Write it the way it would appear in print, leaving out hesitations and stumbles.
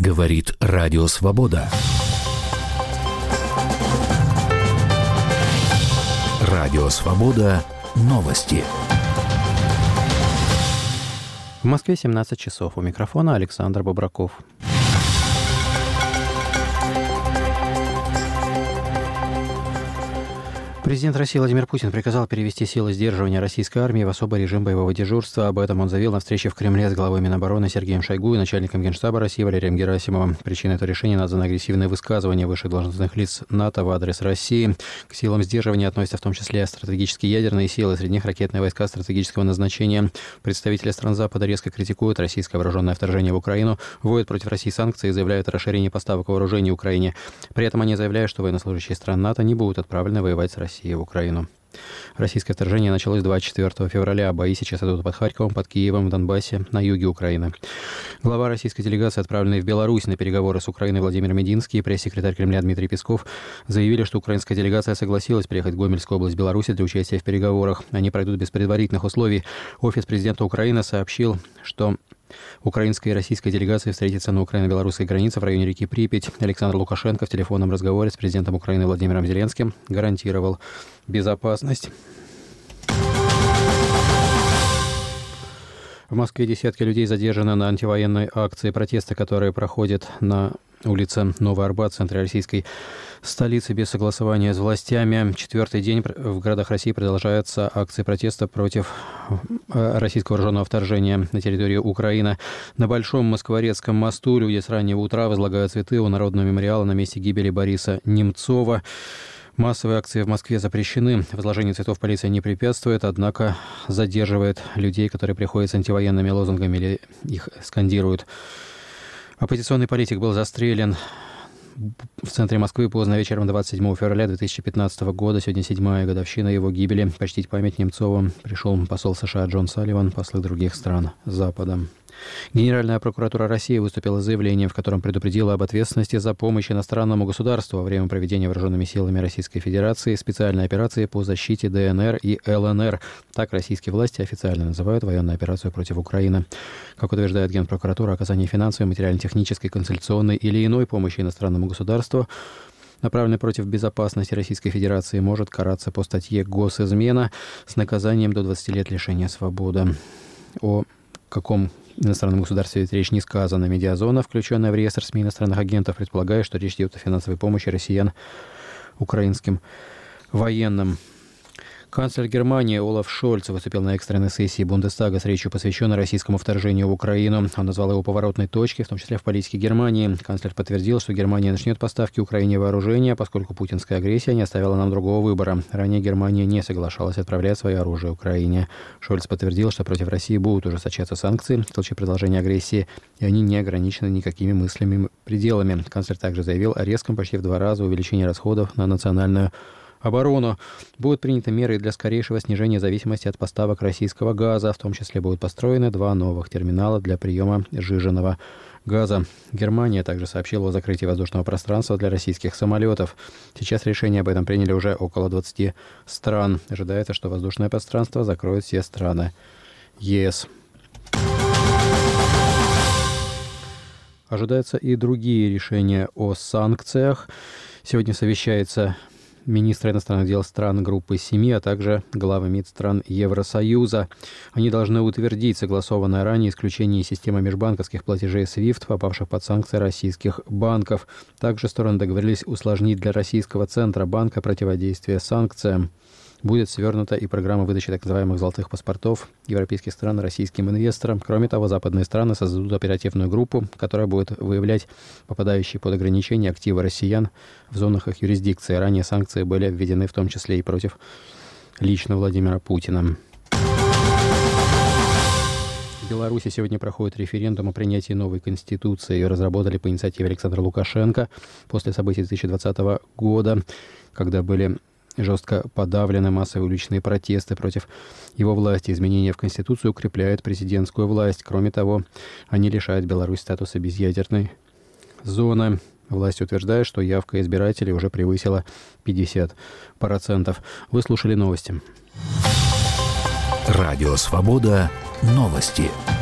Говорит Радио Свобода. Радио Свобода. Новости. В Москве 17 часов. У микрофона Александр Бобраков. Президент России Владимир Путин приказал перевести силы сдерживания российской армии в особый режим боевого дежурства. Об этом он заявил на встрече в Кремле с главой Минобороны Сергеем Шойгу и начальником Генштаба России Валерием Герасимовым. Причиной этого решения названы агрессивные высказывания высших должностных лиц НАТО в адрес России. К силам сдерживания относятся в том числе стратегические ядерные силы, среди них ракетные войска стратегического назначения. Представители стран Запада резко критикуют российское вооруженное вторжение в Украину, вводят против России санкции и заявляют о расширении поставок вооружений Украине. При этом они заявляют, что военнослужащие стран НАТО не будут отправлены воевать с Россией в Украину. Российское вторжение началось 24 февраля. Бои сейчас идут под Харьковом, под Киевом, в Донбассе, на юге Украины. Глава российской делегации, отправленной в Беларусь на переговоры с Украиной, Владимир Мединский и пресс-секретарь Кремля Дмитрий Песков заявили, что украинская делегация согласилась приехать в Гомельскую область Беларуси для участия в переговорах. Они пройдут без предварительных условий. Офис президента Украины сообщил, что украинская и российская делегации встретятся на украино-белорусской границе в районе реки Припять. Александр Лукашенко в телефонном разговоре с президентом Украины Владимиром Зеленским гарантировал безопасность. В Москве десятки людей задержаны на антивоенной акции протеста, которая проходит на улице Новый Арбат в центре российской столицы без согласования с властями. Четвертый день в городах России продолжаются акции протеста против российского вооруженного вторжения на территорию Украины. На Большом Москворецком мосту люди с раннего утра возлагают цветы у Народного мемориала на месте гибели Бориса Немцова. Массовые акции в Москве запрещены. Возложению цветов полиция не препятствует, однако задерживает людей, которые приходят с антивоенными лозунгами или их скандируют. Оппозиционный политик был застрелен в центре Москвы поздно вечером 27 февраля 2015 года. Сегодня 7-я годовщина его гибели. Почтить память Немцова пришел посол США Джон Салливан, послы других стран Запада. Генеральная прокуратура России выступила с заявлением, в котором предупредила об ответственности за помощь иностранному государству во время проведения вооруженными силами Российской Федерации специальной операции по защите ДНР и ЛНР. Так российские власти официально называют военную операцию против Украины. Как утверждает Генпрокуратура, оказание финансовой, материально-технической, консультационной или иной помощи иностранному государству, направленной против безопасности Российской Федерации, может караться по статье «Госизмена» с наказанием до 20 лет лишения свободы. О каком иностранном государстве ведь речь не сказано. Медиазона, включенная в реестр СМИ иностранных агентов, предполагает, что речь идет о финансовой помощи россиян украинским военным. Канцлер Германии Олаф Шольц выступил на экстренной сессии Бундестага с речью, посвященной российскому вторжению в Украину. Он назвал его поворотной точкой, в том числе в политике Германии. Канцлер подтвердил, что Германия начнет поставки Украине вооружения, поскольку путинская агрессия не оставила нам другого выбора. Ранее Германия не соглашалась отправлять свое оружие Украине. Шольц подтвердил, что против России будут ужесточаться санкции в случае продолжения агрессии, и они не ограничены никакими мыслимыми пределами. Канцлер также заявил о резком почти в 2 раза увеличении расходов на национальную оборону. Будут приняты меры для скорейшего снижения зависимости от поставок российского газа. В том числе будут построены 2 новых терминала для приема сжиженного газа. Германия также сообщила о закрытии воздушного пространства для российских самолетов. Сейчас решение об этом приняли уже около 20 стран. Ожидается, что воздушное пространство закроют все страны ЕС. Ожидаются и другие решения о санкциях. Сегодня совещается министры иностранных дел стран группы 7, а также главы МИД стран Евросоюза. Они должны утвердить согласованное ранее исключение из системы межбанковских платежей SWIFT, попавших под санкции российских банков. Также стороны договорились усложнить для российского Центробанка противодействие санкциям. Будет свернута и программа выдачи так называемых «золотых паспортов» европейских стран российским инвесторам. Кроме того, западные страны создадут оперативную группу, которая будет выявлять попадающие под ограничения активы россиян в зонах их юрисдикции. Ранее санкции были введены в том числе и против лично Владимира Путина. В Беларуси сегодня проходит референдум о принятии новой конституции. Ее разработали по инициативе Александра Лукашенко после событий 2020 года, когда были жестко подавлены массовые уличные протесты против его власти. Изменения в Конституцию укрепляют президентскую власть. Кроме того, они лишают Беларусь статуса безъядерной зоны. Власть утверждает, что явка избирателей уже превысила 50%. Вы слушали новости. Радио Свобода. Новости.